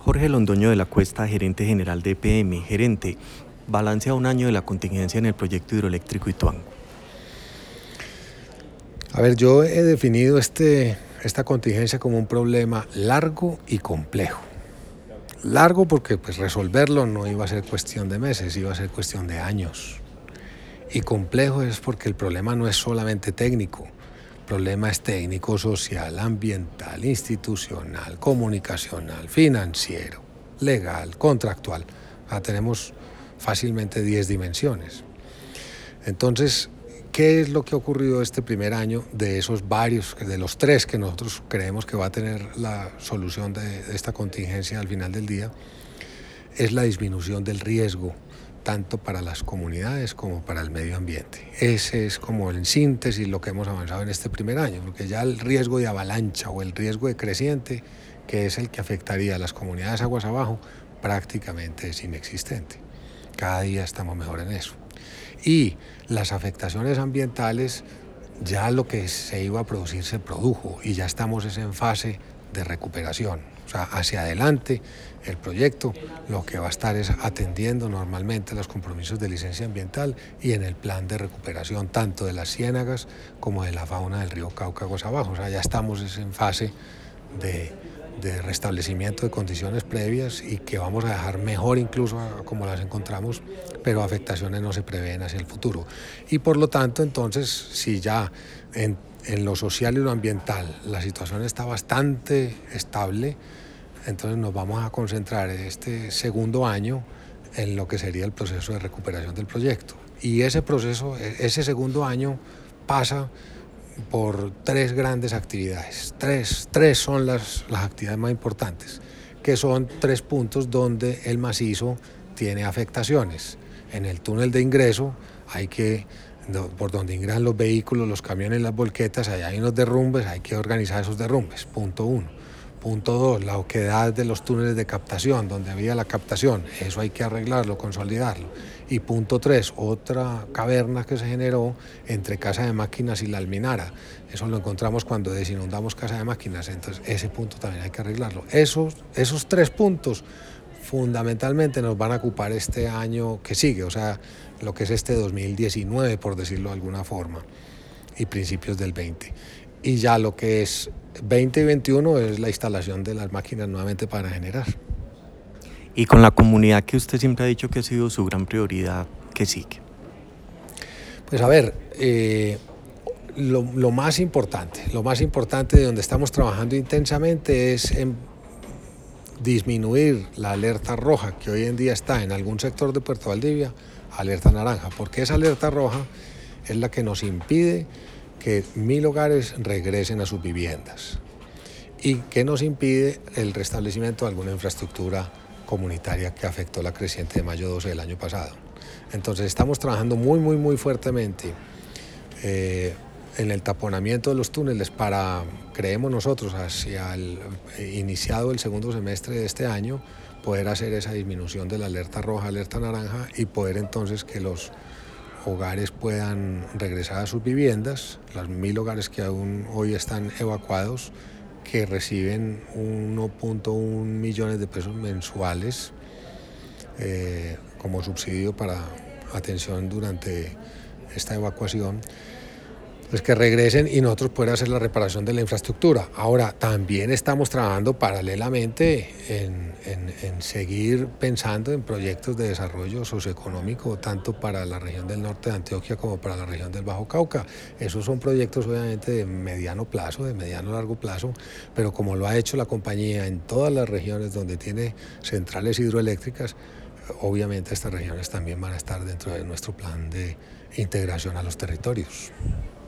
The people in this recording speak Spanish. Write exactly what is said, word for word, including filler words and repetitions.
Jorge Londoño de la Cuesta, gerente general de E P M. Gerente, balance a un año de la contingencia en el proyecto hidroeléctrico Ituango. A ver, yo he definido este, esta contingencia como un problema largo y complejo. Largo porque pues, resolverlo no iba a ser cuestión de meses, iba a ser cuestión de años. Y complejo es porque el problema no es solamente técnico. El problema es técnico, social, ambiental, institucional, comunicacional, financiero, legal, contractual. O sea, tenemos fácilmente diez dimensiones. Entonces, ¿qué es lo que ha ocurrido este primer año de esos varios, de los tres que nosotros creemos que va a tener la solución de esta contingencia al final del día? Es la disminución del riesgo, tanto para las comunidades como para el medio ambiente. Ese es como en síntesis lo que hemos avanzado en este primer año, porque ya el riesgo de avalancha o el riesgo de creciente, que es el que afectaría a las comunidades aguas abajo, prácticamente es inexistente. Cada día estamos mejor en eso. Y las afectaciones ambientales, ya lo que se iba a producir se produjo y ya estamos en fase de recuperación. O sea, hacia adelante el proyecto lo que va a estar es atendiendo normalmente los compromisos de licencia ambiental y en el plan de recuperación tanto de las ciénagas como de la fauna del río Cauca aguas abajo. O sea, ya estamos en fase de, de restablecimiento de condiciones previas y que vamos a dejar mejor incluso como las encontramos, pero afectaciones no se prevén hacia el futuro. Y por lo tanto, entonces, si ya en, en lo social y lo ambiental la situación está bastante estable, entonces nos vamos a concentrar en este segundo año en lo que sería el proceso de recuperación del proyecto. Y ese proceso, ese segundo año pasa por tres grandes actividades. Tres, tres son las, las actividades más importantes, que son tres puntos donde el macizo tiene afectaciones. En el túnel de ingreso hay que, por donde ingresan los vehículos, los camiones, las volquetas, allá hay unos derrumbes, hay que organizar esos derrumbes, punto uno. Punto dos, la oquedad de los túneles de captación, donde había la captación, eso hay que arreglarlo, consolidarlo. Y punto tres, otra caverna que se generó entre Casa de Máquinas y la Alminara. Eso lo encontramos cuando desinundamos Casa de Máquinas, entonces ese punto también hay que arreglarlo. Esos, esos tres puntos fundamentalmente nos van a ocupar este año que sigue, o sea, lo que es este dos mil diecinueve, por decirlo de alguna forma, y principios del veinte. Y ya lo que es veinte y veintiuno es la instalación de las máquinas nuevamente para generar. Y con la comunidad que usted siempre ha dicho que ha sido su gran prioridad, ¿qué sigue? Pues a ver, eh, lo, lo más importante, lo más importante de donde estamos trabajando intensamente es en disminuir la alerta roja que hoy en día está en algún sector de Puerto Valdivia, alerta naranja, porque esa alerta roja es la que nos impide que mil hogares regresen a sus viviendas y que nos impide el restablecimiento de alguna infraestructura comunitaria que afectó la creciente de mayo doce del año pasado. Entonces estamos trabajando muy, muy, muy fuertemente eh, en el taponamiento de los túneles para, creemos nosotros, hacia el iniciado el segundo semestre de este año, poder hacer esa disminución de la alerta roja, alerta naranja y poder entonces que los hogares puedan regresar a sus viviendas, los mil hogares que aún hoy están evacuados, que reciben uno punto uno millones de pesos mensuales eh, como subsidio para atención durante esta evacuación, pues que regresen y nosotros poder hacer la reparación de la infraestructura. Ahora, también estamos trabajando paralelamente en, en, en seguir pensando en proyectos de desarrollo socioeconómico, tanto para la región del norte de Antioquia como para la región del Bajo Cauca. Esos son proyectos obviamente de mediano plazo, de mediano largo plazo, pero como lo ha hecho la compañía en todas las regiones donde tiene centrales hidroeléctricas, obviamente estas regiones también van a estar dentro de nuestro plan de integración a los territorios.